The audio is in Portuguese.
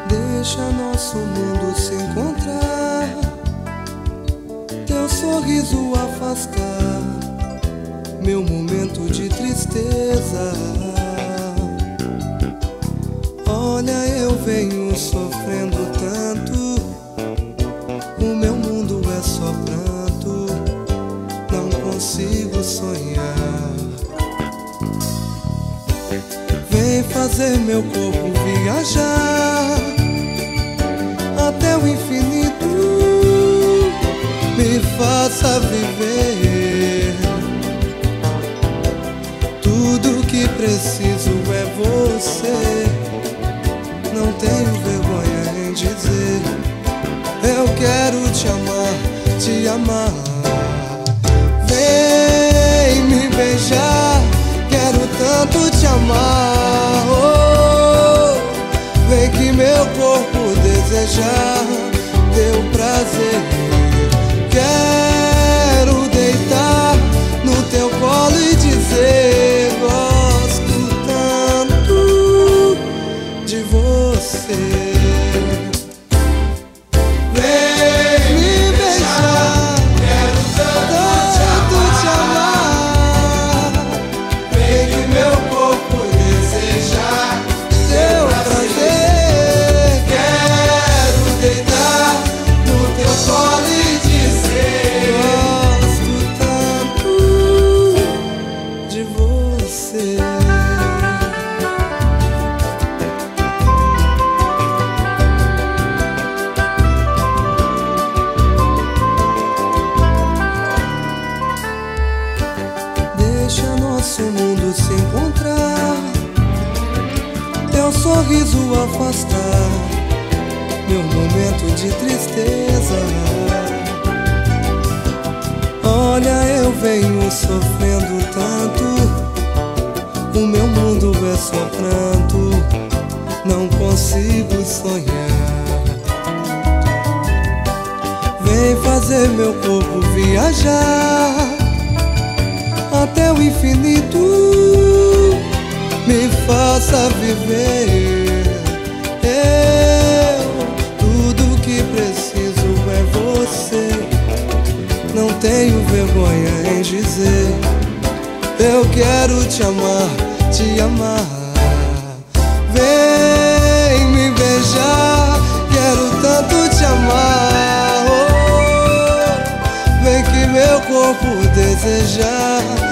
Deixa nosso mundo se encontrar, teu sorriso afastar meu momento de tristeza. Olha, eu venho sofrendo tanto, o meu mundo é só pranto, não consigo sonhar. Vem fazer meu corpo viajar até o infinito, me faça viver. Tudo que preciso é você, não tenho vergonha em dizer. Eu quero te amar, te amar. Vem me beijar, quero tanto te amar. Oh, vem que meu corpo desejar teu prazer. Quero deitar no teu colo e dizer: gosto tanto de você. Vem me beijar, quero tanto te amar. Vem que meu corpo desejar teu prazer. Quero deitar no teu colo e dizer: gosto tanto de você. Deixa nosso mundo se encontrar, teu sorriso afastar meu momento de tristeza. Olha, eu venho sofrendo tanto, o meu mundo é só pranto, não consigo sonhar. Vem fazer meu corpo viajar até o infinito, me faça viver. Tudo que preciso é você, não tenho vergonha em dizer. Eu quero te amar, te amar. Vem me beijar, quero tanto te amar. Oh, vem que meu corpo desejar